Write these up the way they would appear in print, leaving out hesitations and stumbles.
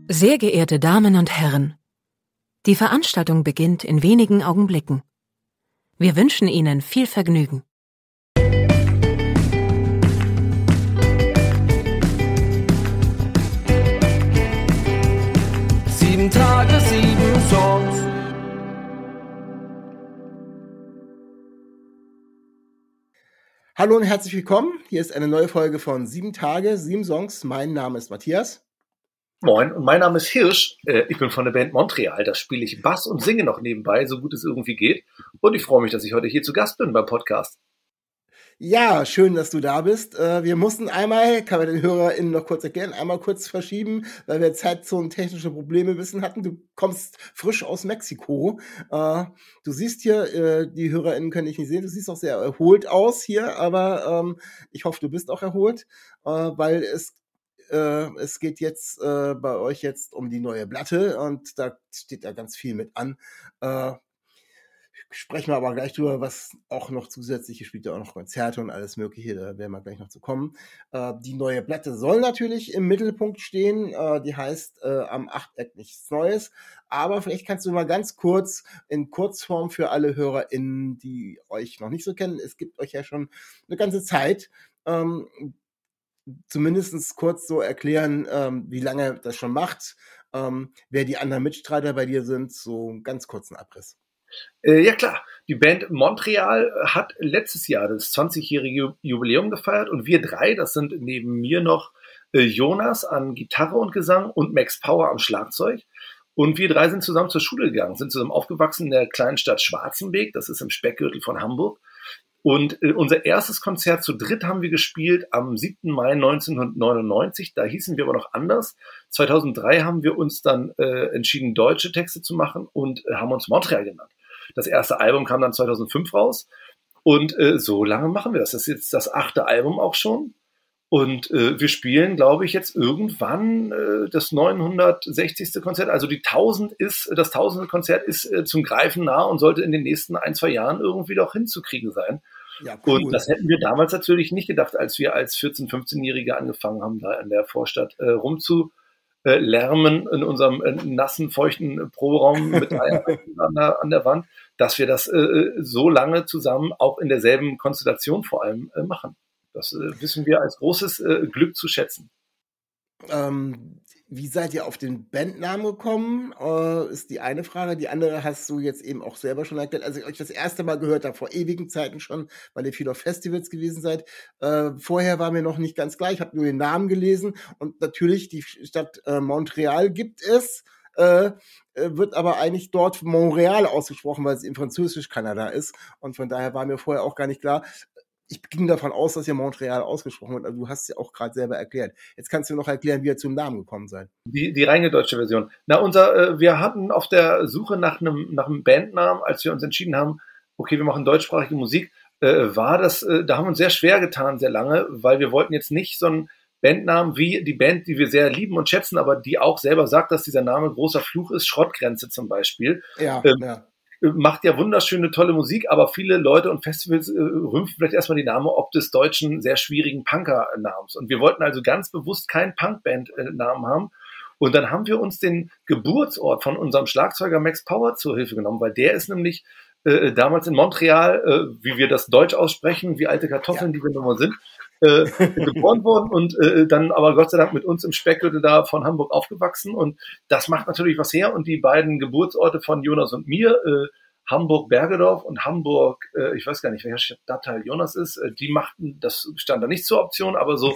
Sehr geehrte Damen und Herren, die Veranstaltung beginnt in wenigen Augenblicken. Wir wünschen Ihnen viel Vergnügen. Sieben Tage, 7 Songs. Hallo und herzlich willkommen. Hier ist eine neue Folge von 7 Tage, 7 Songs. Mein Name ist Matthias. Moin, und mein Name ist Hirsch. Ich bin von der Band Montreal. Da spiele ich Bass und singe noch nebenbei, so gut es irgendwie geht. Und ich freue mich, dass ich heute hier zu Gast bin beim Podcast. Ja, schön, dass du da bist. Wir mussten einmal, kann man den HörerInnen noch kurz erklären, einmal kurz verschieben, weil wir zeitzonentechnische Probleme ein bisschen hatten. Du kommst frisch aus Mexiko. Du siehst hier, die HörerInnen können dich nicht sehen, du siehst auch sehr erholt aus hier, aber ich hoffe, du bist auch erholt, weil es geht jetzt bei euch jetzt um die neue Platte und da steht ja ganz viel mit an. Sprechen wir aber gleich drüber, was auch noch zusätzlich, spielt ja auch noch Konzerte und alles Mögliche, da werden wir gleich noch zu kommen. Die neue Platte soll natürlich im Mittelpunkt stehen, die heißt Am Achteck nichts Neues, aber vielleicht kannst du mal ganz kurz, in Kurzform für alle HörerInnen, die euch noch nicht so kennen, es gibt euch ja schon eine ganze Zeit, zumindest kurz so erklären, wie lange das schon macht, wer die anderen Mitstreiter bei dir sind, so einen ganz kurzen Abriss. Ja klar, die Band Montreal hat letztes Jahr das 20-jährige Jubiläum gefeiert und wir drei, das sind neben mir noch Jonas an Gitarre und Gesang und Max Power am Schlagzeug. Und wir drei sind zusammen zur Schule gegangen, sind zusammen aufgewachsen in der kleinen Stadt Schwarzenbeek, das ist im Speckgürtel von Hamburg. Und unser erstes Konzert zu dritt haben wir gespielt am 7. Mai 1999. Da hießen wir aber noch anders. 2003 haben wir uns dann entschieden, deutsche Texte zu machen und haben uns Montreal genannt. Das erste Album kam dann 2005 raus. Und so lange machen wir das. Das ist jetzt das 8. Album auch schon. Und wir spielen, glaube ich, jetzt irgendwann das 960. Konzert. Also das 1000. Konzert ist zum Greifen nah und sollte in den nächsten 1-2 Jahren irgendwie doch hinzukriegen sein. Ja, cool. Und das hätten wir damals natürlich nicht gedacht, als wir als 14-, 15-Jährige angefangen haben, da in der Vorstadt rumzulärmen in unserem nassen, feuchten Proberaum mit Eiern an der Wand, dass wir das so lange zusammen, auch in derselben Konstellation vor allem, machen. Das wissen wir als großes Glück zu schätzen. Wie seid ihr auf den Bandnamen gekommen? Ist die eine Frage. Die andere hast du jetzt eben auch selber schon erklärt. Als ich euch das erste Mal gehört habe, vor ewigen Zeiten schon, weil ihr viel auf Festivals gewesen seid. Vorher war mir noch nicht ganz klar. Ich habe nur den Namen gelesen. Und natürlich, die Stadt Montreal gibt es. Wird aber eigentlich dort Montreal ausgesprochen, weil es in Französisch Kanada ist. Und von daher war mir vorher auch gar nicht klar. Ich ging davon aus, dass ihr Montreal ausgesprochen wird, aber du hast es ja auch gerade selber erklärt. Jetzt kannst du noch erklären, wie ihr zum Namen gekommen seid. Die reine deutsche Version. Wir hatten auf der Suche nach einem Bandnamen, als wir uns entschieden haben, okay, wir machen deutschsprachige Musik, da haben wir uns sehr schwer getan, sehr lange, weil wir wollten jetzt nicht so einen Bandnamen wie die Band, die wir sehr lieben und schätzen, aber die auch selber sagt, dass dieser Name großer Fluch ist, Schrottgrenze zum Beispiel. Ja. Macht ja wunderschöne, tolle Musik, aber viele Leute und Festivals rümpfen vielleicht erstmal die Namen ob des deutschen, sehr schwierigen Punker-Namens. Und wir wollten also ganz bewusst keinen Punk-Band-Namen haben. Und dann haben wir uns den Geburtsort von unserem Schlagzeuger Max Power zur Hilfe genommen, weil der ist nämlich damals in Montreal, wie wir das Deutsch aussprechen, wie alte Kartoffeln, die wir nun mal sind, geboren worden und dann aber Gott sei Dank mit uns im Speckgürtel da von Hamburg aufgewachsen und das macht natürlich was her und die beiden Geburtsorte von Jonas und mir, Hamburg-Bergedorf und Hamburg, ich weiß gar nicht, welcher Stadtteil Jonas ist, die machten, das stand da nicht zur Option, aber so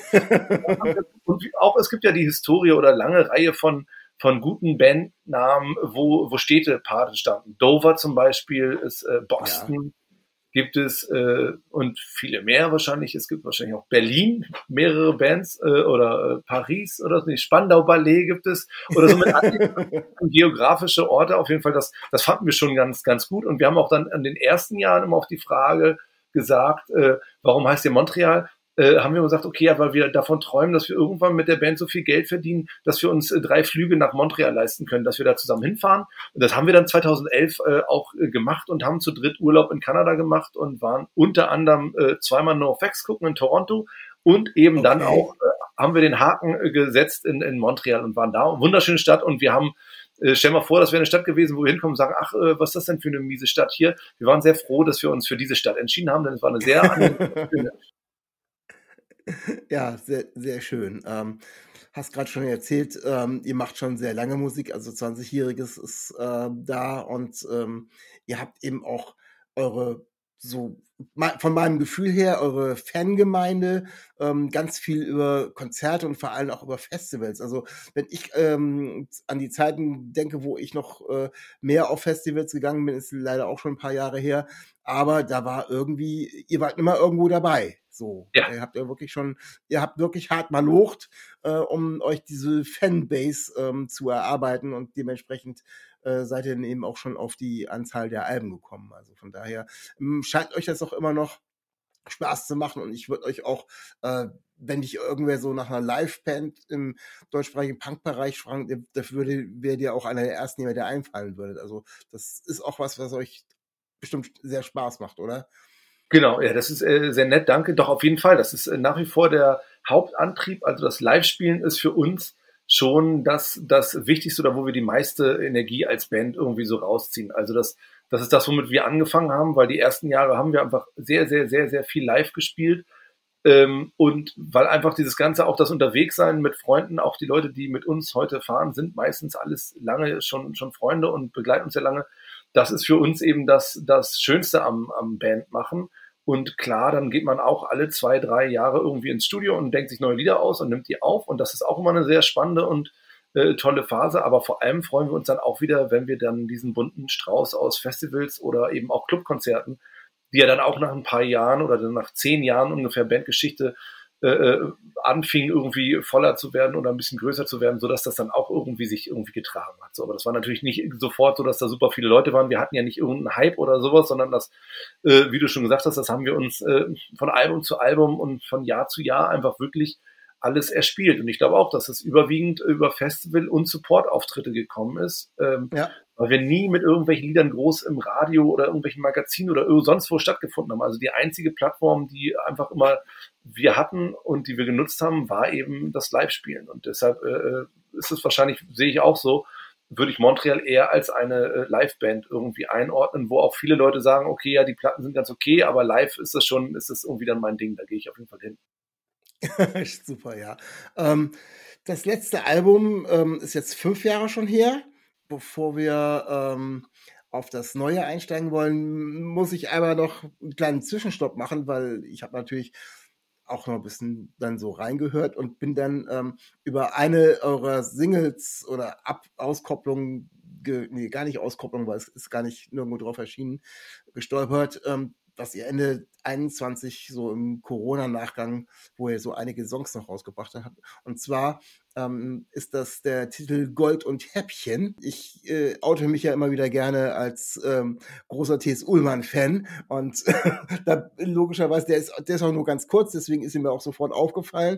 und auch es gibt ja die Historie oder lange Reihe von guten Bandnamen, wo Städte Pate standen. Dover zum Beispiel ist Boston. Ja. Gibt es und viele mehr wahrscheinlich. Es gibt wahrscheinlich auch Berlin, mehrere Bands oder Paris oder so. Spandau Ballet gibt es oder so mit geografische Orte. Auf jeden Fall, das fanden wir schon ganz, ganz gut. Und wir haben auch dann in den ersten Jahren immer auf die Frage gesagt, warum heißt ihr Montreal? Haben wir gesagt, okay, ja, weil wir davon träumen, dass wir irgendwann mit der Band so viel Geld verdienen, dass wir uns 3 Flüge nach Montreal leisten können, dass wir da zusammen hinfahren. Und das haben wir dann 2011 auch gemacht und haben zu dritt Urlaub in Kanada gemacht und waren unter anderem zweimal NoFX gucken in Toronto und eben dann auch haben wir den Haken gesetzt in Montreal und waren da. Wunderschöne Stadt und wir haben, stell mal vor, das wäre eine Stadt gewesen, wo wir hinkommen und sagen, ach, was ist das denn für eine miese Stadt hier? Wir waren sehr froh, dass wir uns für diese Stadt entschieden haben, denn es war eine sehr angenehme. Ja, sehr, sehr schön. Hast gerade schon erzählt, ihr macht schon sehr lange Musik, also 20-Jähriges ist da und ihr habt eben auch eure, so von meinem Gefühl her, eure Fangemeinde, ganz viel über Konzerte und vor allem auch über Festivals. Also wenn ich an die Zeiten denke, wo ich noch mehr auf Festivals gegangen bin, ist leider auch schon ein paar Jahre her, aber da war irgendwie, ihr wart immer irgendwo dabei. So, Ja. ihr habt wirklich hart malocht, um euch diese Fanbase zu erarbeiten und dementsprechend seid ihr dann eben auch schon auf die Anzahl der Alben gekommen. Also von daher scheint euch das auch immer noch Spaß zu machen und ich würde euch auch, wenn dich irgendwer so nach einer Liveband im deutschsprachigen Punkbereich fragt, wäre dir auch einer der ersten, der einfallen würde. Also das ist auch was euch bestimmt sehr Spaß macht, oder? Genau, ja, das ist sehr nett, danke. Doch, auf jeden Fall, das ist nach wie vor der Hauptantrieb. Also das Live-Spielen ist für uns schon das Wichtigste oder wo wir die meiste Energie als Band irgendwie so rausziehen. Also das ist das, womit wir angefangen haben, weil die ersten Jahre haben wir einfach sehr, sehr, sehr, sehr viel live gespielt. Und weil einfach dieses Ganze, auch das Unterwegssein mit Freunden, auch die Leute, die mit uns heute fahren, sind meistens alles lange schon Freunde und begleiten uns sehr lange. Das ist für uns eben das Schönste am Bandmachen. Und klar, dann geht man auch alle 2, 3 Jahre irgendwie ins Studio und denkt sich neue Lieder aus und nimmt die auf. Und das ist auch immer eine sehr spannende und tolle Phase. Aber vor allem freuen wir uns dann auch wieder, wenn wir dann diesen bunten Strauß aus Festivals oder eben auch Clubkonzerten, die ja dann auch nach ein paar Jahren oder dann nach 10 Jahren ungefähr Bandgeschichte anfing, irgendwie voller zu werden oder ein bisschen größer zu werden, sodass das dann auch sich getragen hat. So, aber das war natürlich nicht sofort so, dass da super viele Leute waren. Wir hatten ja nicht irgendeinen Hype oder sowas, sondern das, wie du schon gesagt hast, das haben wir uns von Album zu Album und von Jahr zu Jahr einfach wirklich alles erspielt. Und ich glaube auch, dass es überwiegend über Festival- und Support-Auftritte gekommen ist, weil wir nie mit irgendwelchen Liedern groß im Radio oder irgendwelchen Magazinen oder sonst wo stattgefunden haben. Also die einzige Plattform, die einfach immer wir hatten und die wir genutzt haben, war eben das Live-Spielen. Und deshalb ist es wahrscheinlich, sehe ich auch so, würde ich Montreal eher als eine Live-Band irgendwie einordnen, wo auch viele Leute sagen, okay, ja, die Platten sind ganz okay, aber live ist das irgendwie dann mein Ding, da gehe ich auf jeden Fall hin. Super, ja. Das letzte Album ist jetzt 5 Jahre schon her. Bevor wir auf das Neue einsteigen wollen, muss ich einmal noch einen kleinen Zwischenstopp machen, weil ich habe natürlich auch noch ein bisschen dann so reingehört und bin dann über eine eurer Singles oder Auskopplungen, gar nicht Auskopplung, weil es ist gar nicht nirgendwo drauf erschienen, gestolpert, was ihr Ende 21 so im Corona-Nachgang, wo ihr so einige Songs noch rausgebracht habt. Und zwar ist das der Titel Gold und Häppchen. Ich oute mich ja immer wieder gerne als großer T.S. Ullmann-Fan und da, logischerweise, der ist auch nur ganz kurz, deswegen ist ihm mir auch sofort aufgefallen.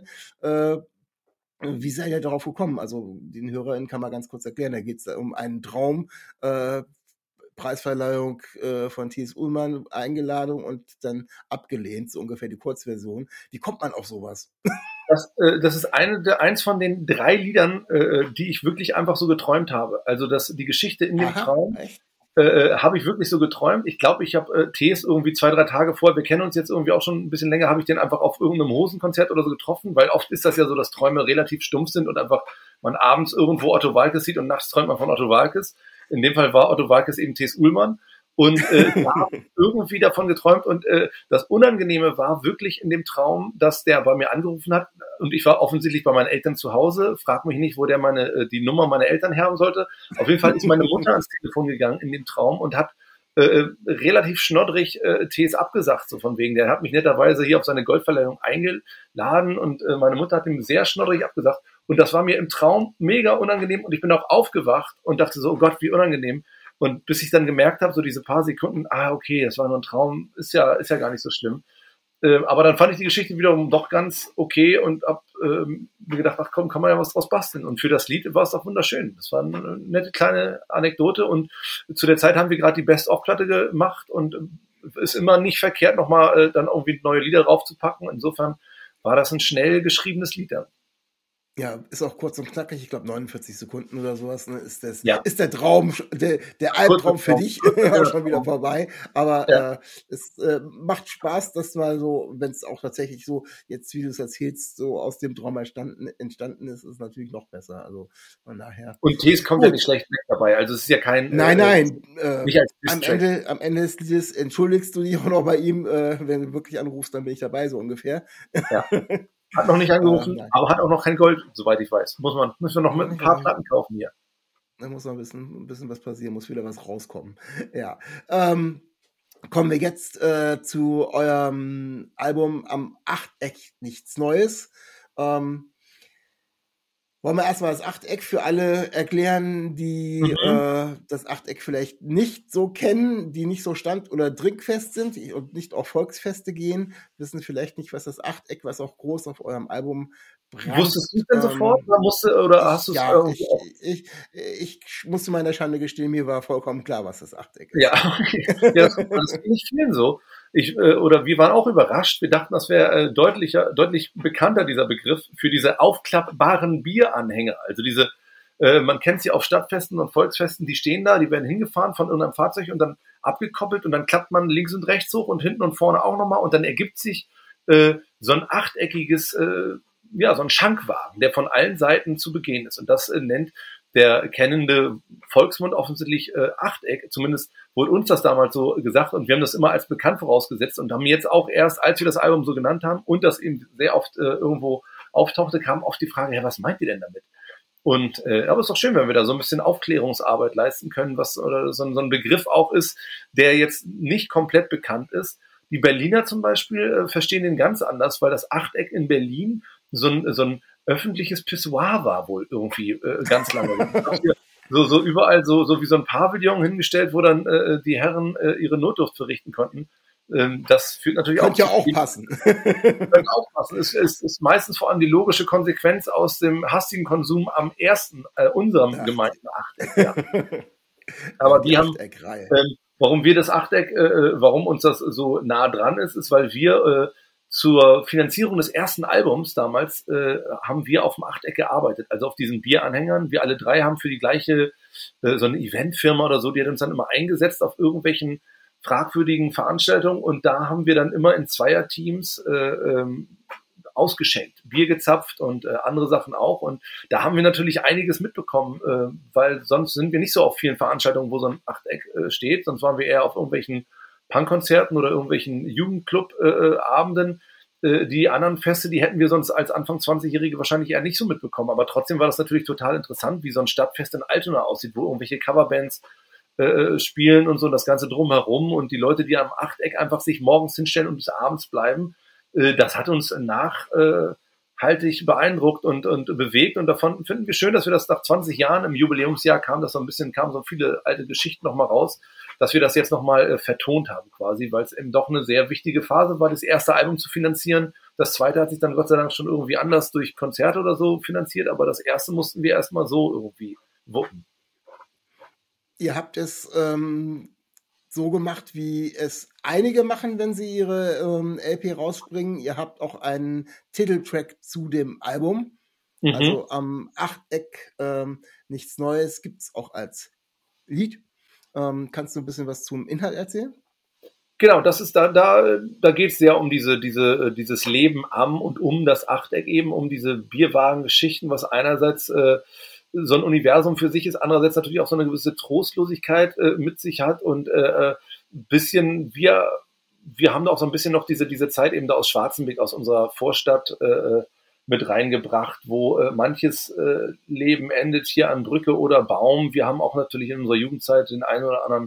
Wie seid ihr darauf gekommen? Also den HörerInnen kann man ganz kurz erklären, da geht es um einen Traum, Preisverleihung von T.S. Ullmann eingeladen und dann abgelehnt, so ungefähr die Kurzversion. Wie kommt man auf sowas? Das ist eins von den 3 Liedern, die ich wirklich einfach so geträumt habe. Also die Geschichte in dem Traum habe ich wirklich so geträumt. Ich glaube, ich habe T.S. irgendwie 2, 3 Tage vorher, wir kennen uns jetzt irgendwie auch schon ein bisschen länger, habe ich den einfach auf irgendeinem Hosenkonzert oder so getroffen, weil oft ist das ja so, dass Träume relativ stumpf sind und einfach man abends irgendwo Otto Waalkes sieht und nachts träumt man von Otto Waalkes. In dem Fall war Otto Waalkes eben T.S. Ullmann. Und da habe ich irgendwie davon geträumt. Und das Unangenehme war wirklich in dem Traum, dass der bei mir angerufen hat. Und ich war offensichtlich bei meinen Eltern zu Hause. Frag mich nicht, wo der die Nummer meiner Eltern haben sollte. Auf jeden Fall ist meine Mutter ans Telefon gegangen in dem Traum und hat relativ schnoddrig T.S. abgesagt. So von wegen, der hat mich netterweise hier auf seine Goldverleihung eingeladen. Und meine Mutter hat ihm sehr schnoddrig abgesagt. Und das war mir im Traum mega unangenehm. Und ich bin auch aufgewacht und dachte so, oh Gott, wie unangenehm. Und bis ich dann gemerkt habe, so diese paar Sekunden, okay, das war nur ein Traum, ist ja gar nicht so schlimm. Aber dann fand ich die Geschichte wiederum doch ganz okay und hab mir gedacht, ach komm, kann man ja was draus basteln. Und für das Lied war es doch wunderschön. Das war eine nette kleine Anekdote. Und zu der Zeit haben wir gerade die Best-of-Platte gemacht und ist immer nicht verkehrt, nochmal dann irgendwie neue Lieder draufzupacken. Insofern war das ein schnell geschriebenes Lied dann. Ja, ist auch kurz und knackig, ich glaube 49 Sekunden oder sowas, ne, Ja, ist der Traum, der kurzer Albtraum für Traum, dich auch kurzer schon wieder Traum. vorbei. Ja. Aber es macht Spaß, das mal so, wenn es auch tatsächlich so, jetzt wie du es erzählst, so aus dem Traum entstanden ist, ist es natürlich noch besser. Also von daher. Und Tees kommt ja nicht Gut. schlecht weg dabei. Also es ist ja kein, Nein, nein. nicht als Diss-Track. Am Ende des Liedes entschuldigst du dich auch noch bei ihm, wenn du wirklich anrufst, dann bin ich dabei, so ungefähr. Ja. Hat noch nicht angerufen, Nein. aber hat auch noch kein Gold, soweit ich weiß. Müssen wir noch mit ein paar Platten kaufen hier. Da muss noch ein bisschen was passieren, muss wieder was rauskommen. Ja. Kommen wir jetzt zu eurem Album am Achteck nichts Neues. Wollen wir erstmal das Achteck für alle erklären, die das Achteck vielleicht nicht so kennen, die nicht so stand- oder trinkfest sind und nicht auf Volksfeste gehen, wissen vielleicht nicht, was das Achteck, was auch groß auf eurem Album prangt. Wusstest du es denn sofort oder hast du es Ja, irgendwie auch? ich musste meiner Schande gestehen, mir war vollkommen klar, was das Achteck ist. Ja, okay. Ja, das geht nicht vielen so. Oder wir waren auch überrascht. Wir dachten, das wäre deutlich bekannter, dieser Begriff, für diese aufklappbaren Bieranhänger. Also diese, man kennt sie auf Stadtfesten und Volksfesten, die stehen da, die werden hingefahren von irgendeinem Fahrzeug und dann abgekoppelt und dann klappt man links und rechts hoch und hinten und vorne auch nochmal und dann ergibt sich so ein achteckiges, so ein Schankwagen, der von allen Seiten zu begehen ist. Und das nennt der kennende Volksmund offensichtlich Achteck. Zumindest wurde uns das damals so gesagt und wir haben das immer als bekannt vorausgesetzt und haben jetzt auch erst, als wir das Album so genannt haben und das eben sehr oft irgendwo auftauchte, kam oft die Frage, ja, was meint ihr denn damit? Und aber es ist doch schön, wenn wir da so ein bisschen Aufklärungsarbeit leisten können, was oder so ein Begriff auch ist, der jetzt nicht komplett bekannt ist. Die Berliner zum Beispiel verstehen den ganz anders, weil das Achteck in Berlin so ein öffentliches Pissoir war wohl irgendwie ganz lange. So überall so wie so ein Pavillon hingestellt, wo dann die Herren ihre Notdurft verrichten konnten. Das führt natürlich Könnte auch ja auch passen. Könnte auch passen. Ist meistens vor allem die logische Konsequenz aus dem hastigen Konsum am ersten, unserem gemeinten Achteck. Ja. Aber die haben, warum wir das Achteck, warum uns das so nah dran ist, weil wir zur Finanzierung des ersten Albums damals haben wir auf dem Achteck gearbeitet, also auf diesen Bieranhängern. Wir alle drei haben für die gleiche, so eine Eventfirma oder so, die hat uns dann immer eingesetzt auf irgendwelchen fragwürdigen Veranstaltungen und da haben wir dann immer in Zweierteams ausgeschenkt, Bier gezapft und andere Sachen auch und da haben wir natürlich einiges mitbekommen, weil sonst sind wir nicht so auf vielen Veranstaltungen, wo so ein Achteck steht, sonst waren wir eher auf irgendwelchen Punkkonzerten oder irgendwelchen Jugendclub-Abenden. Die anderen Feste, die hätten wir sonst als Anfang 20-Jährige wahrscheinlich eher nicht so mitbekommen. Aber trotzdem war das natürlich total interessant, wie so ein Stadtfest in Altona aussieht, wo irgendwelche Coverbands spielen und so das Ganze drumherum und die Leute, die am Achteck einfach sich morgens hinstellen und bis abends bleiben. Das hat uns nachhaltig beeindruckt und bewegt und davon finden wir schön, dass wir das nach 20 Jahren im Jubiläumsjahr kamen so viele alte Geschichten nochmal raus, dass wir das jetzt nochmal vertont haben quasi, weil es eben doch eine sehr wichtige Phase war, das erste Album zu finanzieren. Das zweite hat sich dann Gott sei Dank schon irgendwie anders durch Konzerte oder so finanziert, aber das erste mussten wir erstmal so irgendwie wuppen. Ihr habt es so gemacht, wie es einige machen, wenn sie ihre LP rausbringen. Ihr habt auch einen Titeltrack zu dem Album. Also am Achteck nichts Neues gibt es auch als Lied. Kannst du ein bisschen was zum Inhalt erzählen? Genau, das ist da geht es sehr um dieses Leben am und um das Achteck eben, um diese Bierwagen-Geschichten, was einerseits so ein Universum für sich ist, andererseits natürlich auch so eine gewisse Trostlosigkeit mit sich hat und bisschen wir haben auch so ein bisschen noch diese Zeit eben da aus Schwarzenbeck, aus unserer Vorstadt mit reingebracht, wo manches Leben endet hier an Brücke oder Baum. Wir haben auch natürlich in unserer Jugendzeit den einen oder anderen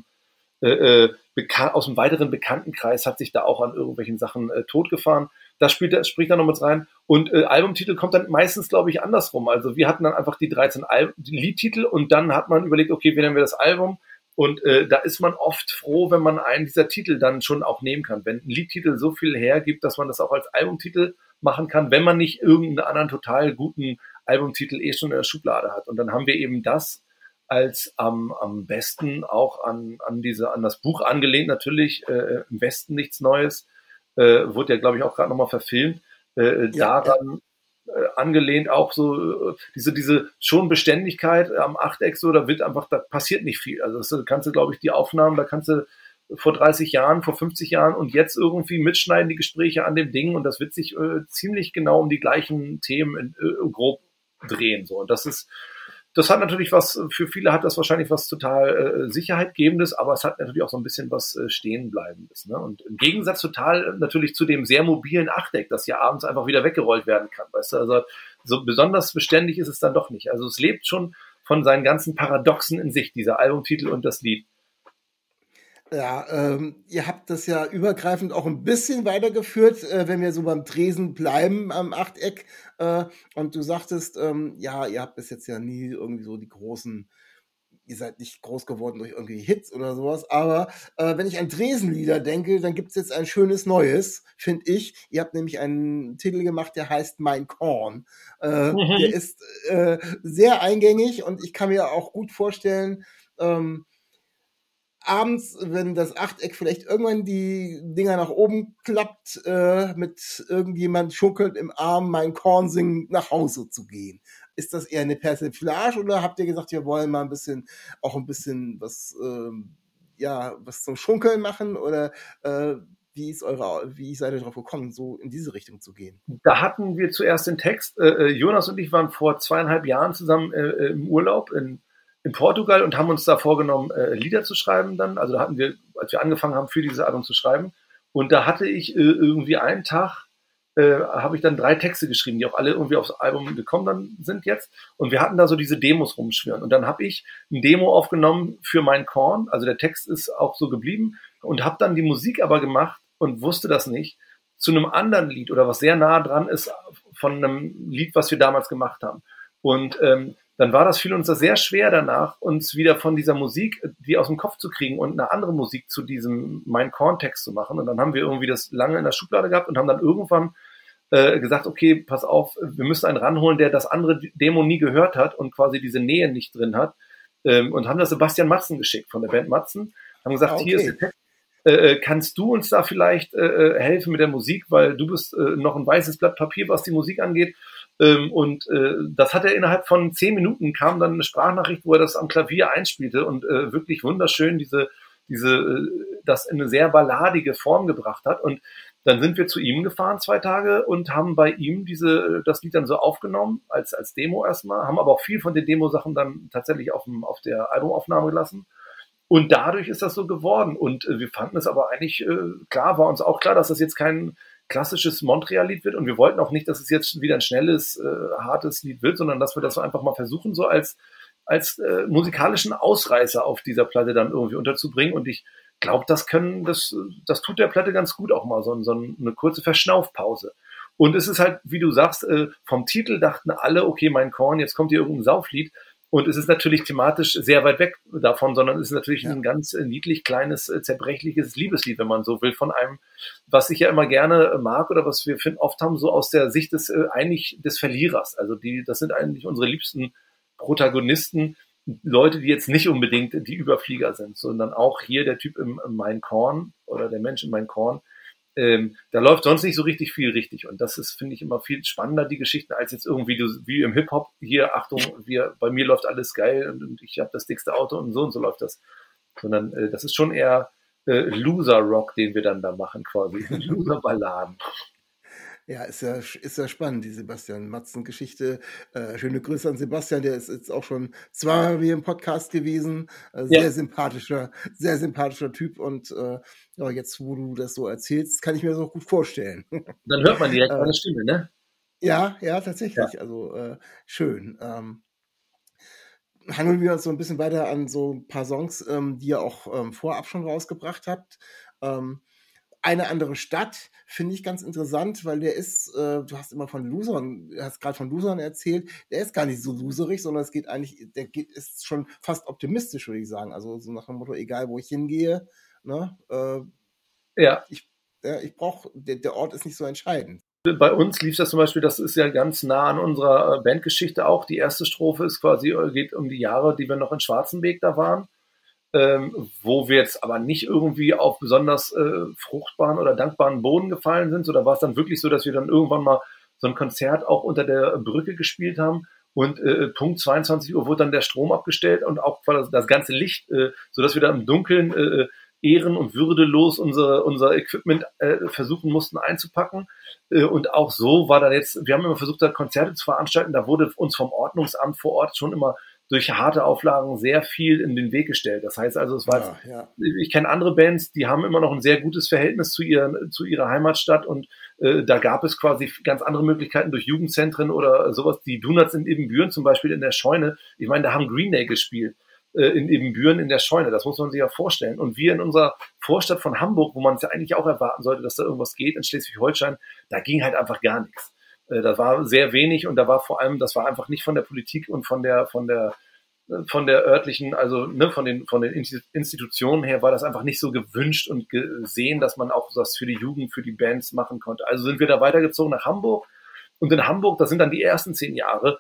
aus dem weiteren Bekanntenkreis hat sich da auch an irgendwelchen Sachen totgefahren. Das spricht da noch mit rein. Und Albumtitel kommt dann meistens, glaube ich, andersrum. Also wir hatten dann einfach die 13 Liedtitel und dann hat man überlegt, okay, wie nennen wir das Album? Und da ist man oft froh, wenn man einen dieser Titel dann schon auch nehmen kann. Wenn ein Liedtitel so viel hergibt, dass man das auch als Albumtitel machen kann, wenn man nicht irgendeinen anderen total guten Albumtitel schon in der Schublade hat. Und dann haben wir eben das als am besten auch an das Buch angelehnt, natürlich im Westen nichts Neues, wurde ja, glaube ich, auch gerade nochmal verfilmt. Daran angelehnt auch so diese schon Beständigkeit am Achteck, so, da passiert nicht viel. Also das kannst du, glaube ich, die Aufnahmen, da kannst du vor 30 Jahren, vor 50 Jahren und jetzt irgendwie mitschneiden, die Gespräche an dem Ding, und das wird sich ziemlich genau um die gleichen Themen grob drehen. So. Und das hat natürlich für viele hat das wahrscheinlich was total Sicherheitgebendes, aber es hat natürlich auch so ein bisschen was Stehenbleibendes. Ne? Und im Gegensatz total natürlich zu dem sehr mobilen Achteck, das ja abends einfach wieder weggerollt werden kann. Weißt du? Also so besonders beständig ist es dann doch nicht. Also es lebt schon von seinen ganzen Paradoxen in sich, dieser Albumtitel und das Lied. Ja, ihr habt das ja übergreifend auch ein bisschen weitergeführt, wenn wir so beim Tresen bleiben am Achteck. Und du sagtest, ja, ihr habt bis jetzt ja nie irgendwie so die großen, ihr seid nicht groß geworden durch irgendwie Hits oder sowas. Aber wenn ich an Tresenlieder denke, dann gibt's jetzt ein schönes Neues, finde ich. Ihr habt nämlich einen Titel gemacht, der heißt Mein Korn. Der ist sehr eingängig, und ich kann mir auch gut vorstellen, abends, wenn das Achteck vielleicht irgendwann die Dinger nach oben klappt, mit irgendjemand schunkelt im Arm Mein Korn singen, nach Hause zu gehen. Ist das eher eine Persiflage, oder habt ihr gesagt, wir wollen mal ein bisschen was, was zum Schunkeln machen, oder wie seid ihr drauf gekommen, so in diese Richtung zu gehen? Da hatten wir zuerst den Text. Jonas und ich waren vor 2,5 Jahren zusammen im Urlaub in Portugal und haben uns da vorgenommen, Lieder zu schreiben dann. Also da hatten wir, als wir angefangen haben, für dieses Album zu schreiben. Und da hatte ich irgendwie einen Tag, habe ich dann 3 Texte geschrieben, die auch alle irgendwie aufs Album gekommen dann sind jetzt. Und wir hatten da so diese Demos rumschwirren. Und dann habe ich ein Demo aufgenommen für Mein Korn. Also der Text ist auch so geblieben. Und habe dann die Musik aber gemacht und wusste das nicht, zu einem anderen Lied, oder was sehr nah dran ist von einem Lied, was wir damals gemacht haben. Und dann fiel uns das sehr schwer danach, uns wieder von dieser Musik, die aus dem Kopf zu kriegen und eine andere Musik zu diesem Mein Korn-Text zu machen. Und dann haben wir irgendwie das lange in der Schublade gehabt und haben dann irgendwann gesagt, okay, pass auf, wir müssen einen ranholen, der das andere Demo nie gehört hat und quasi diese Nähe nicht drin hat. Und haben das Sebastian Matzen geschickt von der Band Matzen. Haben gesagt, okay, hier ist der Text. Kannst du uns da vielleicht helfen mit der Musik, weil du bist noch ein weißes Blatt Papier, was die Musik angeht. Das hat er innerhalb von 10 Minuten, kam dann eine Sprachnachricht, wo er das am Klavier einspielte und wirklich wunderschön das in eine sehr balladige Form gebracht hat. Und dann sind wir zu ihm gefahren 2 Tage und haben bei ihm das Lied dann so aufgenommen als Demo erstmal, haben aber auch viel von den Demo-Sachen dann tatsächlich auf der Albumaufnahme gelassen. Und dadurch ist das so geworden. Und wir fanden es aber eigentlich war uns auch klar, dass das jetzt kein klassisches Montreal-Lied wird, und wir wollten auch nicht, dass es jetzt wieder ein schnelles, hartes Lied wird, sondern dass wir das so einfach mal versuchen, so als musikalischen Ausreißer auf dieser Platte dann irgendwie unterzubringen. Und ich glaube, das tut der Platte ganz gut, auch mal so eine kurze Verschnaufpause. Und es ist halt, wie du sagst, vom Titel dachten alle, okay, Mein Korn, jetzt kommt hier irgendein Sauflied. Und es ist natürlich thematisch sehr weit weg davon, sondern es ist natürlich ein ganz niedlich, kleines, zerbrechliches Liebeslied, wenn man so will, von einem, was ich ja immer gerne mag, oder was wir oft haben, so aus der Sicht des Verlierers. Also das sind eigentlich unsere liebsten Protagonisten, Leute, die jetzt nicht unbedingt die Überflieger sind, sondern auch hier der Typ im Mein Korn oder der Mensch im Mein Korn. Da läuft sonst nicht so richtig viel richtig. Und das ist, finde ich, immer viel spannender, die Geschichten, als jetzt irgendwie wie im Hip-Hop, hier, Achtung, bei mir läuft alles geil und ich habe das dickste Auto und so läuft das. Sondern das ist schon eher Loser-Rock, den wir dann da machen quasi. Loser-Balladen. Ja, ist ja spannend, die Sebastian Matzen-Geschichte. Schöne Grüße an Sebastian, der ist jetzt auch schon zweimal hier im Podcast gewesen. Sehr sympathischer Typ. Und jetzt, wo du das so erzählst, kann ich mir das auch gut vorstellen. Dann hört man direkt meine Stimme, ne? Ja, tatsächlich. Ja. Also schön. Hangeln wir uns so ein bisschen weiter an so ein paar Songs, die ihr auch vorab schon rausgebracht habt. Eine andere Stadt finde ich ganz interessant, weil der ist, du hast immer gerade von Losern erzählt, der ist gar nicht so loserig, sondern ist schon fast optimistisch, würde ich sagen. Also so nach dem Motto, egal wo ich hingehe, ne, der Ort ist nicht so entscheidend. Bei uns lief das zum Beispiel, das ist ja ganz nah an unserer Bandgeschichte auch. Die erste Strophe ist geht um die Jahre, die wir noch in Schwarzenberg da waren. Wo wir jetzt aber nicht irgendwie auf besonders fruchtbaren oder dankbaren Boden gefallen sind. So, da war es dann wirklich so, dass wir dann irgendwann mal so ein Konzert auch unter der Brücke gespielt haben. Und Punkt 22 Uhr wurde dann der Strom abgestellt und auch das ganze Licht, sodass wir da im Dunkeln ehren- und würdelos unser Equipment versuchen mussten einzupacken. Und auch so war da jetzt, wir haben immer versucht, da Konzerte zu veranstalten, da wurde uns vom Ordnungsamt vor Ort schon immer durch harte Auflagen sehr viel in den Weg gestellt. Das heißt also, es war ich kenne andere Bands, die haben immer noch ein sehr gutes Verhältnis zu ihrer Heimatstadt und da gab es quasi ganz andere Möglichkeiten durch Jugendzentren oder sowas. Die Donuts in Ibbenbüren zum Beispiel in der Scheune, ich meine, da haben Green Day gespielt in Ibbenbüren in der Scheune, das muss man sich ja vorstellen. Und wir in unserer Vorstadt von Hamburg, wo man es ja eigentlich auch erwarten sollte, dass da irgendwas geht, in Schleswig-Holstein, da ging halt einfach gar nichts. Da war sehr wenig und da war vor allem, das war einfach nicht von der Politik und von der örtlichen, also von den Institutionen her war das einfach nicht so gewünscht und gesehen, dass man auch das für die Jugend, für die Bands machen konnte. Also sind wir da weitergezogen nach Hamburg und in Hamburg, das sind dann die ersten 10 Jahre,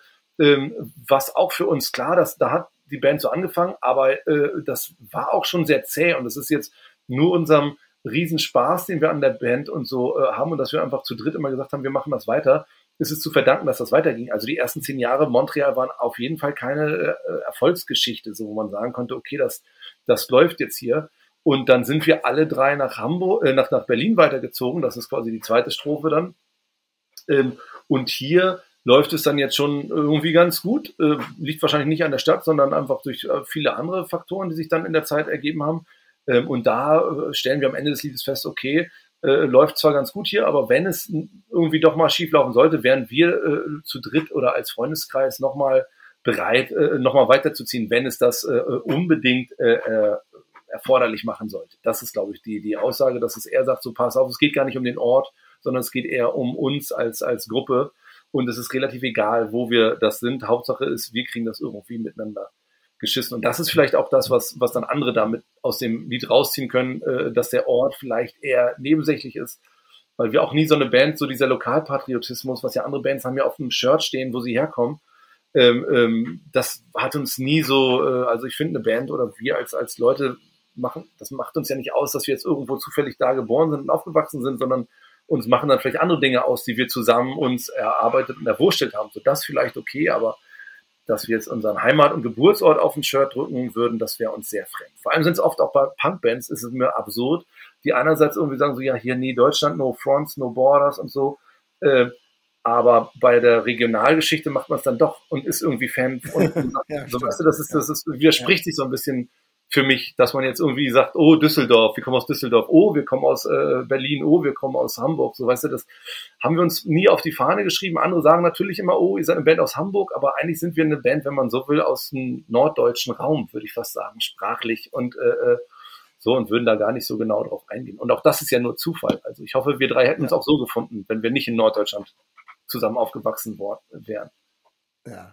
was auch für uns klar, da hat die Band so angefangen, aber das war auch schon sehr zäh und das ist jetzt nur unserem Riesenspaß, den wir an der Band und so haben und dass wir einfach zu dritt immer gesagt haben, wir machen das weiter, ist es zu verdanken, dass das weiterging. Also die ersten 10 Jahre Montreal waren auf jeden Fall keine Erfolgsgeschichte, so wo man sagen konnte, okay, das läuft jetzt hier. Und dann sind wir alle 3 nach Hamburg, nach Berlin weitergezogen. Das ist quasi die zweite Strophe dann. Und hier läuft es dann jetzt schon irgendwie ganz gut. Liegt wahrscheinlich nicht an der Stadt, sondern einfach durch viele andere Faktoren, die sich dann in der Zeit ergeben haben. Und da stellen wir am Ende des Liedes fest, okay, läuft zwar ganz gut hier, aber wenn es irgendwie doch mal schief laufen sollte, wären wir zu dritt oder als Freundeskreis nochmal bereit, nochmal weiterzuziehen, wenn es das unbedingt erforderlich machen sollte. Das ist, glaube ich, die Aussage, dass es eher sagt, so pass auf, es geht gar nicht um den Ort, sondern es geht eher um uns als Gruppe und es ist relativ egal, wo wir das sind. Hauptsache ist, wir kriegen das irgendwie miteinander geschissen. Und das ist vielleicht auch das, was dann andere damit aus dem Lied rausziehen können, dass der Ort vielleicht eher nebensächlich ist, weil wir auch nie so eine Band, so dieser Lokalpatriotismus, was ja andere Bands haben ja auf dem Shirt stehen, wo sie herkommen, das hat uns nie so, also ich finde eine Band oder wir als Leute das macht uns ja nicht aus, dass wir jetzt irgendwo zufällig da geboren sind und aufgewachsen sind, sondern uns machen dann vielleicht andere Dinge aus, die wir zusammen uns erarbeitet und erwurstelt haben. So das vielleicht okay, aber dass wir jetzt unseren Heimat- und Geburtsort auf ein Shirt drücken würden, das wäre uns sehr fremd. Vor allem sind es oft auch bei Punkbands, ist es mir absurd, die einerseits irgendwie sagen so, ja, hier nie Deutschland, no fronts, no borders und so, aber bei der Regionalgeschichte macht man es dann doch und ist irgendwie Fan und ja, so, weißt du, das widerspricht sich so ein bisschen für mich, dass man jetzt irgendwie sagt, oh, Düsseldorf, wir kommen aus Düsseldorf, oh, wir kommen aus Berlin, oh, wir kommen aus Hamburg, so, weißt du, das haben wir uns nie auf die Fahne geschrieben. Andere sagen natürlich immer, oh, ihr seid eine Band aus Hamburg, aber eigentlich sind wir eine Band, wenn man so will, aus dem norddeutschen Raum, würde ich fast sagen, sprachlich und so und würden da gar nicht so genau drauf eingehen. Und auch das ist ja nur Zufall. Also ich hoffe, wir 3 hätten uns auch so gefunden, wenn wir nicht in Norddeutschland zusammen aufgewachsen wären. Ja,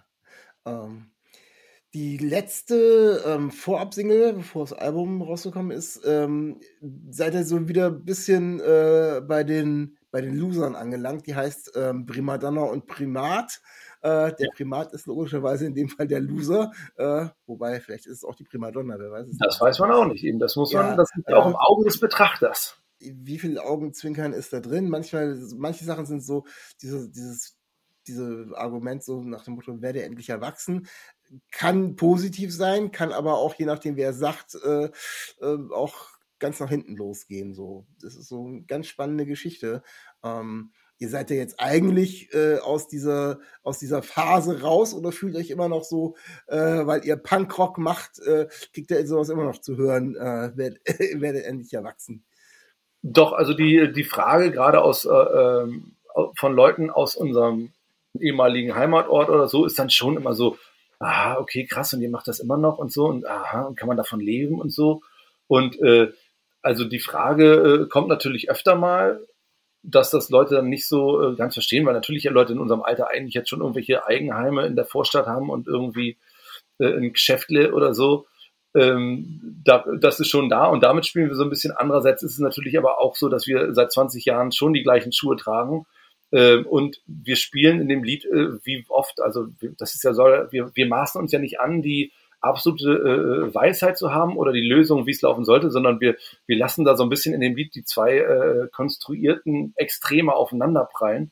die letzte Vorab-Single, bevor das Album rausgekommen ist, seid ihr so wieder ein bisschen bei den Losern angelangt. Die heißt Primadonna und Primat. Der Primat ist logischerweise in dem Fall der Loser, wobei vielleicht ist es auch die Primadonna, wer weiß es. Das weiß man auch nicht eben. Das muss man, das liegt auch im Auge des Betrachters. Wie viel Augenzwinkern ist da drin? Manche Sachen sind so dieses Argument so nach dem Motto, werde endlich erwachsen, kann positiv sein, kann aber auch, je nachdem wer sagt, auch ganz nach hinten losgehen. So. Das ist so eine ganz spannende Geschichte. Ihr seid ja jetzt eigentlich aus dieser Phase raus oder fühlt euch immer noch so, weil ihr Punkrock macht, kriegt ihr sowas immer noch zu hören, werdet endlich erwachsen. Doch, also die Frage gerade von Leuten aus unserem ehemaligen Heimatort oder so ist dann schon immer so, aha, okay, krass, und ihr macht das immer noch und so und aha, und kann man davon leben und so. Und also die Frage kommt natürlich öfter mal, dass das Leute dann nicht so ganz verstehen, weil natürlich ja Leute in unserem Alter eigentlich jetzt schon irgendwelche Eigenheime in der Vorstadt haben und irgendwie ein Geschäftle oder so. Das ist schon da und damit spielen wir so ein bisschen. Andererseits ist es natürlich aber auch so, dass wir seit 20 Jahren schon die gleichen Schuhe tragen und wir spielen in dem Lied wie oft, also das ist ja wir maßen uns ja nicht an, die absolute Weisheit zu haben oder die Lösung, wie es laufen sollte, sondern wir lassen da so ein bisschen in dem Lied die 2 konstruierten Extreme aufeinanderprallen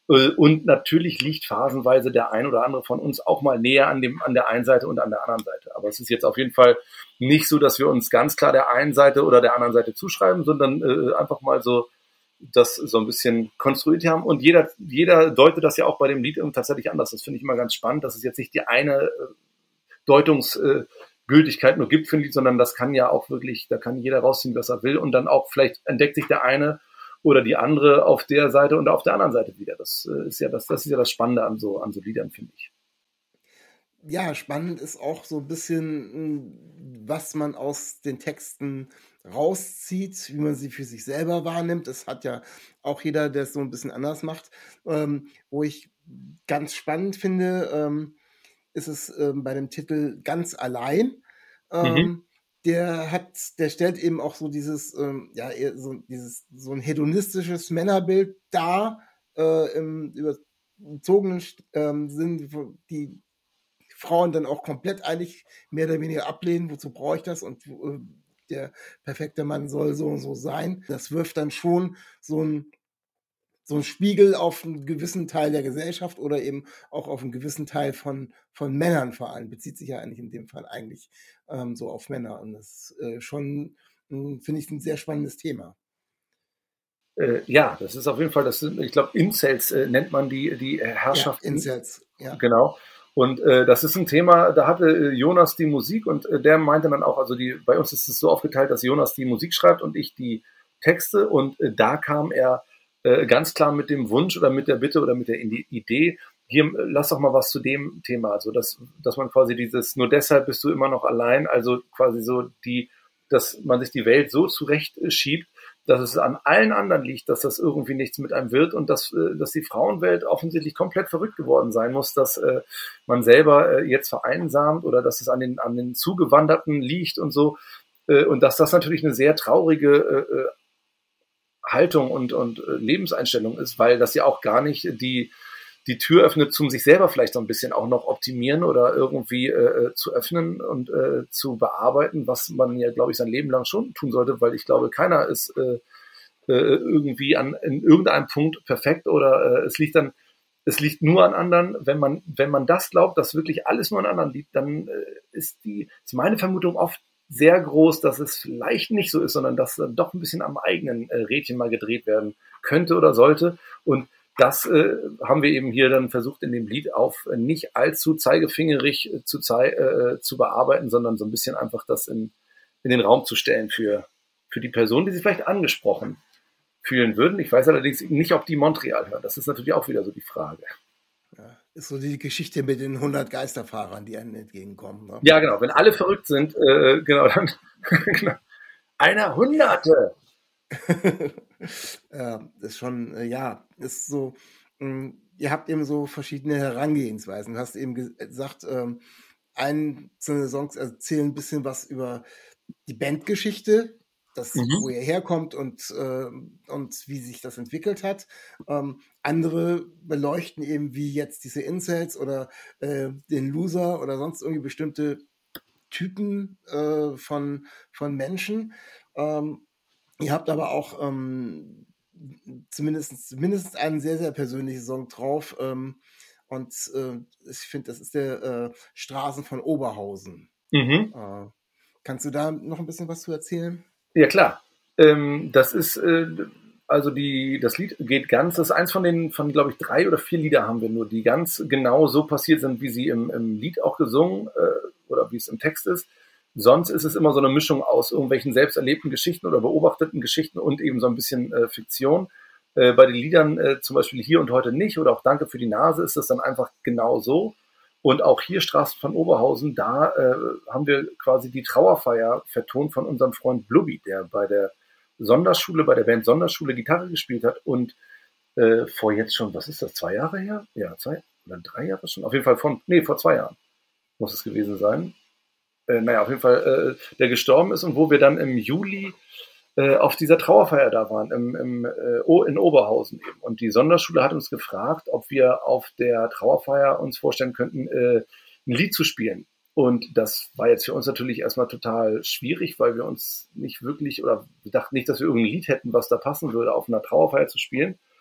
Und natürlich liegt phasenweise der ein oder andere von uns auch mal näher an der einen Seite und an der anderen Seite. Aber es ist jetzt auf jeden Fall nicht so, dass wir uns ganz klar der einen Seite oder der anderen Seite zuschreiben, sondern einfach mal so das so ein bisschen konstruiert haben. Und jeder deutet das ja auch bei dem Lied tatsächlich anders. Das finde ich immer ganz spannend, dass es jetzt nicht die eine Deutungsgültigkeit nur gibt für ein Lied, sondern das kann ja auch wirklich, da kann jeder rausziehen, was er will. Und dann auch vielleicht entdeckt sich der eine oder die andere auf der Seite und auf der anderen Seite wieder. Das ist ja das Spannende an so Liedern, finde ich. Ja, spannend ist auch so ein bisschen, was man aus den Texten rauszieht, wie man sie für sich selber wahrnimmt. Das hat ja auch jeder, der es so ein bisschen anders macht. Wo ich ganz spannend finde, ist es bei dem Titel Ganz allein. Der stellt eben auch so dieses, eher so ein hedonistisches Männerbild dar, im überzogenen Sinn, die Frauen dann auch komplett eigentlich mehr oder weniger ablehnen, wozu brauche ich das und der perfekte Mann soll so und so sein. Das wirft dann schon so ein Spiegel auf einen gewissen Teil der Gesellschaft oder eben auch auf einen gewissen Teil von Männern vor allem. Bezieht sich ja eigentlich in dem Fall eigentlich so auf Männer. Und das ist schon, finde ich, ein sehr spannendes Thema. Ja, das ist auf jeden Fall, ich glaube, Incels nennt man die Herrschaften. Ja, Incels, ja. Genau. Und das ist ein Thema, da hatte Jonas die Musik und der meinte dann auch, also bei uns ist es so aufgeteilt, dass Jonas die Musik schreibt und ich die Texte und da kam er ganz klar mit dem Wunsch oder mit der Bitte oder mit der Idee, hier, lass doch mal was zu dem Thema, also dass man quasi dieses, nur deshalb bist du immer noch allein, also quasi so dass man sich die Welt so zurecht schiebt, dass es an allen anderen liegt, dass das irgendwie nichts mit einem wird und dass die Frauenwelt offensichtlich komplett verrückt geworden sein muss, dass man selber jetzt vereinsamt oder dass es an den Zugewanderten liegt und so und dass das natürlich eine sehr traurige Haltung und Lebenseinstellung ist, weil das ja auch gar nicht die Tür öffnet, zum sich selber vielleicht so ein bisschen auch noch optimieren oder irgendwie zu öffnen und zu bearbeiten, was man ja, glaube ich, sein Leben lang schon tun sollte, weil ich glaube, keiner ist irgendwie in irgendeinem Punkt perfekt oder es liegt nur an anderen. Wenn man das glaubt, dass wirklich alles nur an anderen liegt, dann ist meine Vermutung oft sehr groß, dass es vielleicht nicht so ist, sondern dass doch ein bisschen am eigenen Rädchen mal gedreht werden könnte oder sollte. Und das haben wir eben hier dann versucht in dem Lied auf nicht allzu zeigefingerig zu bearbeiten, sondern so ein bisschen einfach das in den Raum zu stellen für die Personen, die sich vielleicht angesprochen fühlen würden. Ich weiß allerdings nicht, ob die Montreal hören. Das ist natürlich auch wieder so die Frage. Ja, ist so die Geschichte mit den 100 Geisterfahrern, die einem entgegenkommen. Ne? Ja, genau. Wenn alle verrückt sind, genau, dann genau. Einer Hunderte. Ist schon, ist so, ihr habt eben so verschiedene Herangehensweisen. Du hast eben gesagt, einzelne Songs erzählen ein bisschen was über die Bandgeschichte, wo ihr herkommt und wie sich das entwickelt hat. Andere beleuchten eben wie jetzt diese Incels oder den Loser oder sonst irgendwie bestimmte Typen von Menschen. Ihr habt aber auch mindestens einen sehr, sehr persönlichen Song drauf. Und ich finde, das ist der Straßen von Oberhausen. Kannst du da noch ein bisschen was zu erzählen? Ja, klar. Das ist, das Lied geht das ist eins von glaube ich, 3 oder 4 Lieder haben wir nur, die ganz genau so passiert sind, wie sie im Lied auch gesungen oder wie es im Text ist. Sonst ist es immer so eine Mischung aus irgendwelchen selbst erlebten Geschichten oder beobachteten Geschichten und eben so ein bisschen Fiktion. Bei den Liedern zum Beispiel Hier und Heute nicht oder auch Danke für die Nase ist es dann einfach genau so. Und auch hier Straßen von Oberhausen, da haben wir quasi die Trauerfeier vertont von unserem Freund Blubby, der bei der Band Sonderschule Gitarre gespielt hat und vor jetzt schon, was ist das, 2 Jahre her? Ja, 2 oder 3 Jahre schon. Auf jeden Fall vor 2 Jahren muss es gewesen sein. Auf jeden Fall, der gestorben ist und wo wir dann im Juli auf dieser Trauerfeier da waren, in Oberhausen eben. Und die Sonderschule hat uns gefragt, ob wir auf der Trauerfeier uns vorstellen könnten, ein Lied zu spielen. Und das war jetzt für uns natürlich erstmal total schwierig, weil wir uns nicht wirklich, oder wir dachten nicht, dass wir irgendein Lied hätten, was da passen würde, auf einer Trauerfeier zu spielen.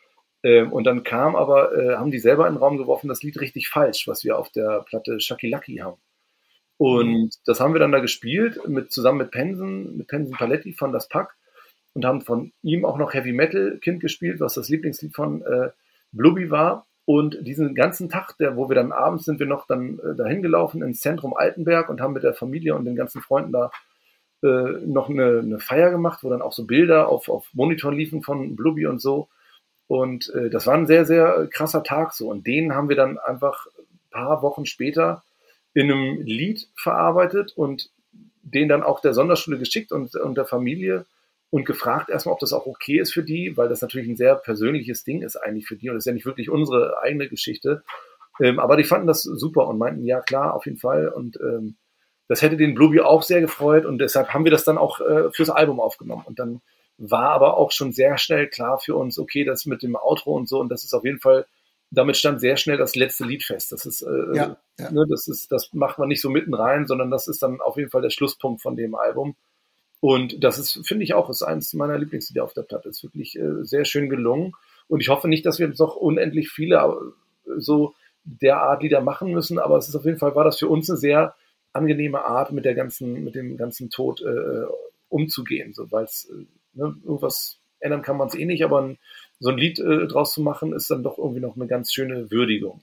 Und dann haben die selber in den Raum geworfen, das Lied richtig falsch, was wir auf der Platte Shucky Lucky haben. Und das haben wir dann da gespielt, zusammen mit Pensen Paletti von Das Pack und haben von ihm auch noch Heavy Metal Kind gespielt, was das Lieblingslied von Blubby war. Und diesen ganzen Tag, wo wir dann abends sind wir noch dann dahin gelaufen ins Zentrum Altenberg und haben mit der Familie und den ganzen Freunden da noch eine Feier gemacht, wo dann auch so Bilder auf Monitor liefen von Blubby und so. Und das war ein sehr, sehr krasser Tag so. Und den haben wir dann einfach ein paar Wochen später in einem Lied verarbeitet und den dann auch der Sonderschule geschickt und der Familie und gefragt erstmal, ob das auch okay ist für die, weil das natürlich ein sehr persönliches Ding ist eigentlich für die und das ist ja nicht wirklich unsere eigene Geschichte. Aber die fanden das super und meinten, ja klar, auf jeden Fall. Und das hätte den Blubby auch sehr gefreut und deshalb haben wir das dann auch fürs Album aufgenommen. Und dann war aber auch schon sehr schnell klar für uns, okay, das mit dem Outro und so und das ist auf jeden Fall, damit stand sehr schnell das letzte Lied fest. Das ist, Ne, das macht man nicht so mitten rein, sondern das ist dann auf jeden Fall der Schlusspunkt von dem Album. Und das ist, finde ich auch, ist eins meiner Lieblingslieder auf der Platte. Ist wirklich sehr schön gelungen. Und ich hoffe nicht, dass wir jetzt noch unendlich viele so derart Lieder machen müssen, aber es ist auf jeden Fall, war das für uns eine sehr angenehme Art, mit dem ganzen Tod umzugehen. So, weil es irgendwas ändern kann man es eh nicht, aber so ein Lied draus zu machen, ist dann doch irgendwie noch eine ganz schöne Würdigung.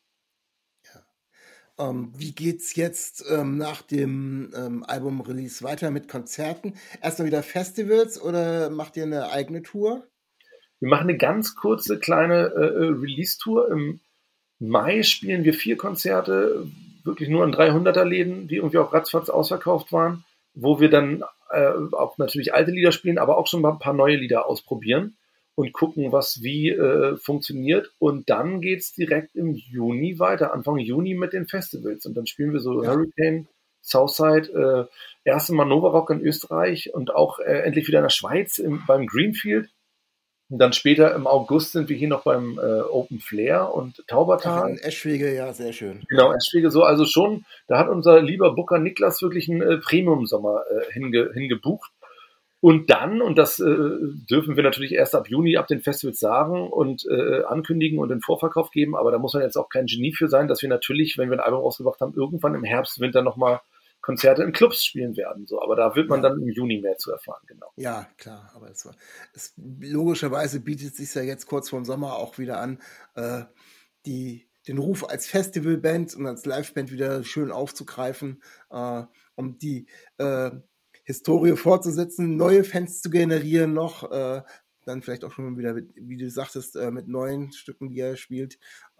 Ja. Wie geht's jetzt nach dem Album-Release weiter mit Konzerten? Erstmal wieder Festivals oder macht ihr eine eigene Tour? Wir machen eine ganz kurze, kleine Release-Tour. Im Mai spielen wir 4 Konzerte, wirklich nur in 300er-Läden, die irgendwie auch ratzfatz ausverkauft waren, wo wir dann auch natürlich alte Lieder spielen, aber auch schon mal ein paar neue Lieder ausprobieren und gucken, was wie funktioniert. Und dann geht's direkt im Juni weiter, Anfang Juni mit den Festivals. Und dann spielen wir so Hurricane, Southside, erste Mal Nova Rock in Österreich und auch endlich wieder in der Schweiz beim Greenfield. Und dann später im August sind wir hier noch beim Open Flair und Taubertal. In Eschwege, ja, sehr schön. Genau, Eschwege so. Also schon, da hat unser lieber Booker Niklas wirklich einen Premium-Sommer hingebucht. Und dann, und das dürfen wir natürlich erst ab Juni, ab den Festivals sagen und ankündigen und in Vorverkauf geben, aber da muss man jetzt auch kein Genie für sein, dass wir natürlich, wenn wir ein Album rausgebracht haben, irgendwann im Herbst, Winter nochmal Konzerte in Clubs spielen werden. So, aber da wird man dann im Juni mehr zu erfahren, genau. Ja, klar, aber logischerweise bietet es sich ja jetzt kurz vor dem Sommer auch wieder an, den Ruf als Festivalband und als Liveband wieder schön aufzugreifen, um die Historie fortzusetzen, neue Fans zu generieren noch, dann vielleicht auch schon wieder, wie du sagtest, mit neuen Stücken, die er spielt.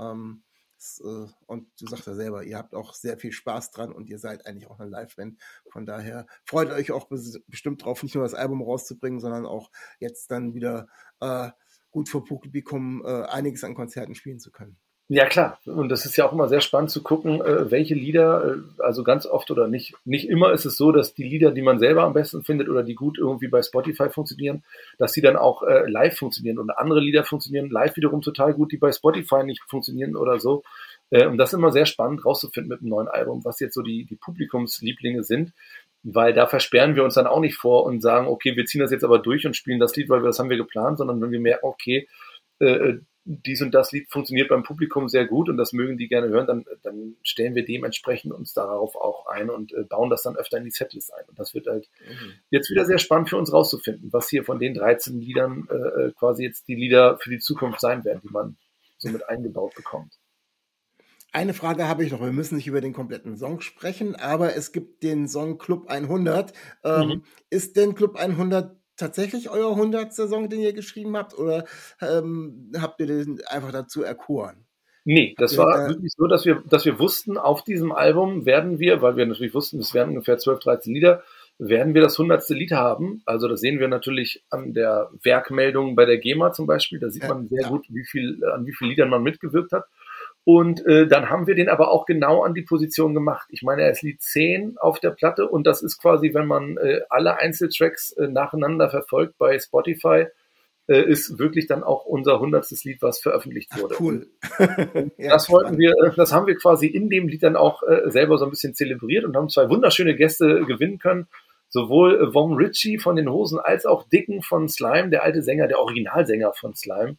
Und du sagst ja selber, ihr habt auch sehr viel Spaß dran und ihr seid eigentlich auch eine Liveband. Von daher freut euch auch bestimmt drauf, nicht nur das Album rauszubringen, sondern auch jetzt dann wieder gut für Publikum einiges an Konzerten spielen zu können. Ja, klar. Und das ist ja auch immer sehr spannend zu gucken, welche Lieder, also ganz oft oder nicht immer ist es so, dass die Lieder, die man selber am besten findet oder die gut irgendwie bei Spotify funktionieren, dass die dann auch live funktionieren. Und andere Lieder funktionieren live wiederum total gut, die bei Spotify nicht funktionieren oder so. Und das ist immer sehr spannend rauszufinden mit einem neuen Album, was jetzt so die Publikumslieblinge sind, weil da versperren wir uns dann auch nicht vor und sagen, okay, wir ziehen das jetzt aber durch und spielen das Lied, weil das haben wir geplant, sondern wenn wir merken, okay, dies und das Lied funktioniert beim Publikum sehr gut und das mögen die gerne hören, dann stellen wir dementsprechend uns darauf auch ein und bauen das dann öfter in die Setlist ein. Und das wird halt jetzt wieder sehr spannend für uns rauszufinden, was hier von den 13 Liedern quasi jetzt die Lieder für die Zukunft sein werden, die man so mit eingebaut bekommt. Eine Frage habe ich noch. Wir müssen nicht über den kompletten Song sprechen, aber es gibt den Song Club 100. Ist denn Club 100 tatsächlich euer 100. Song, den ihr geschrieben habt, oder habt ihr den einfach dazu erkoren? Nee, das war wirklich so, dass wir wussten, auf diesem Album werden wir, weil wir natürlich wussten, es werden ungefähr 12, 13 Lieder, werden wir das 100. Lied haben. Also das sehen wir natürlich an der Werkmeldung bei der GEMA zum Beispiel. Da sieht man sehr gut, an wie vielen Liedern man mitgewirkt hat. Und dann haben wir den aber auch genau an die Position gemacht. Ich meine, er ist Lied 10 auf der Platte und das ist quasi, wenn man alle Einzeltracks nacheinander verfolgt bei Spotify, ist wirklich dann auch unser 100. Lied, was veröffentlicht wurde. Ach, cool. Das das haben wir quasi in dem Lied dann auch selber so ein bisschen zelebriert und haben 2 wunderschöne Gäste gewinnen können. Sowohl Vom Ritchie von den Hosen als auch Dicken von Slime, der alte Sänger, der Originalsänger von Slime.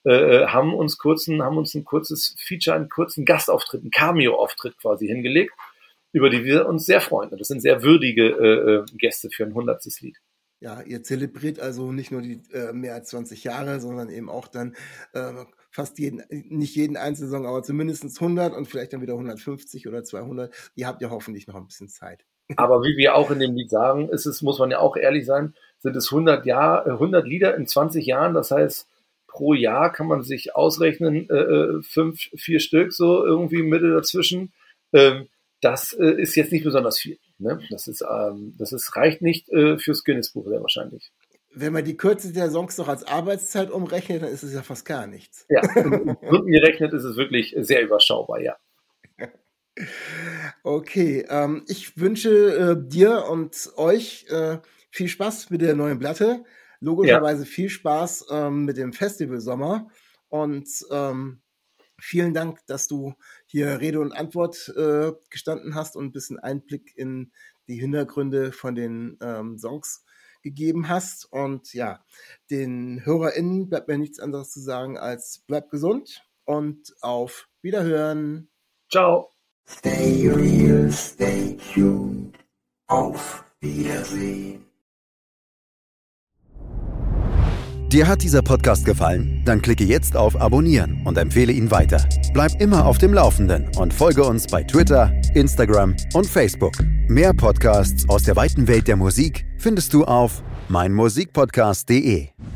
haben uns ein kurzes Feature, einen kurzen Gastauftritt, einen Cameo-Auftritt quasi hingelegt, über die wir uns sehr freuen. Und das sind sehr würdige Gäste für ein 100. Lied. Ja, ihr zelebriert also nicht nur die mehr als 20 Jahre, sondern eben auch dann nicht jeden einzelnen Song, aber zumindest 100 und vielleicht dann wieder 150 oder 200. Ihr habt ja hoffentlich noch ein bisschen Zeit. Aber wie wir auch in dem Lied sagen, muss man ja auch ehrlich sein, sind es 100 Lieder in 20 Jahren. Das heißt, pro Jahr kann man sich ausrechnen, 4 Stück, so irgendwie Mitte dazwischen. Das ist jetzt nicht besonders viel. Ne? Das reicht nicht fürs Guinness-Buch sehr wahrscheinlich. Wenn man die Kürze der Songs noch als Arbeitszeit umrechnet, dann ist es ja fast gar nichts. Ja, in Stunden gerechnet ist es wirklich sehr überschaubar, ja. Okay, ich wünsche dir und euch viel Spaß mit der neuen Platte. Logischerweise viel Spaß mit dem Festivalsommer. Und vielen Dank, dass du hier Rede und Antwort gestanden hast und ein bisschen Einblick in die Hintergründe von den Songs gegeben hast. Und ja, den HörerInnen bleibt mir nichts anderes zu sagen als bleibt gesund und auf Wiederhören. Ciao. Stay real, stay tuned. Auf Wiedersehen. Dir hat dieser Podcast gefallen? Dann klicke jetzt auf Abonnieren und empfehle ihn weiter. Bleib immer auf dem Laufenden und folge uns bei Twitter, Instagram und Facebook. Mehr Podcasts aus der weiten Welt der Musik findest du auf meinmusikpodcast.de.